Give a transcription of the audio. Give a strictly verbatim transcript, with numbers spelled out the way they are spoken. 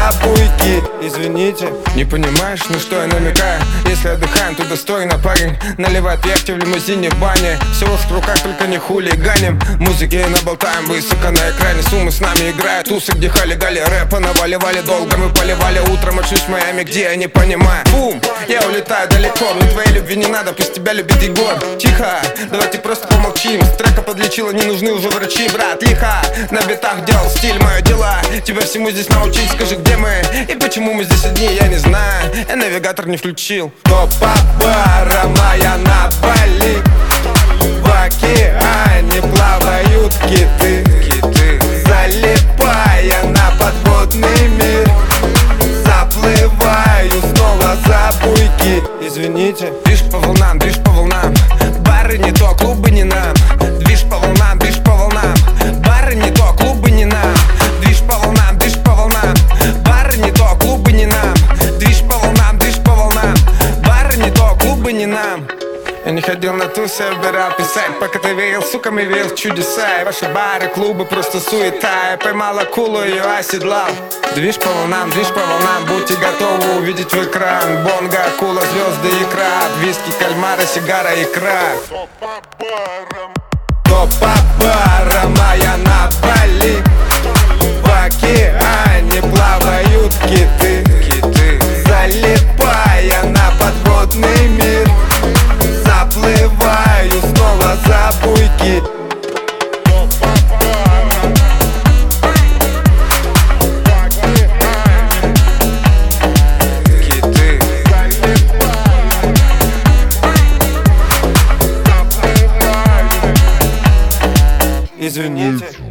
за буйки. Извините, не понимаешь, на что я намекаю? Если отдыхаем, то достойно, парень. Наливает яхте в лимузине, в бане. Всего в руках, только не хулиганим. Музыки наболтаем высоко на экране. Суммы с нами играют, тусы, где хали-гали. Рэпа наваливали долго, мы поливали. Утром очнусь в Майами, где я не понимаю. Бум, я улетаю далеко. Мне твоей любви не надо, пусть тебя любит Егор. Тихо, давайте просто помолчим. С трека подлечила, не нужны уже врачи. Брат, лихо, на битах делал стиль, мое дела. Тебя всему здесь научить, скажи, где мы и почему мы здесь одни, я не знаю. Я навигатор не включил. Топа бара моя на Бали. В океане плавают киты, Киты, залипая на подводный мир. Заплываю снова за буйки. извините. Движ по волнам, движ по волнам. Бары не то, клубы не нам. Движ по волнам, движ по волнам. Бары не то, клубы не нам. Движ по волнам, движ по волнам. Бары не то, клубы не нам. Движ по волнам, движ по волнам. Бары не то, клубы не нам. Я не ходил на тусы, убирал писать. Пока ты верил, суками верил в чудеса. И ваши бары, клубы, просто суета. Я поймал акулу, ее оседлал. Движ по волнам, движ по волнам. Будьте готовы увидеть в экран. Бонго, акула, звезды и краб. Виски, кальмара, сигара, икра. Топа бара моя на Бали. В океане плавают киты, Киты, залипая на подводный мир. Заплываю снова за буйки. киты. Извините.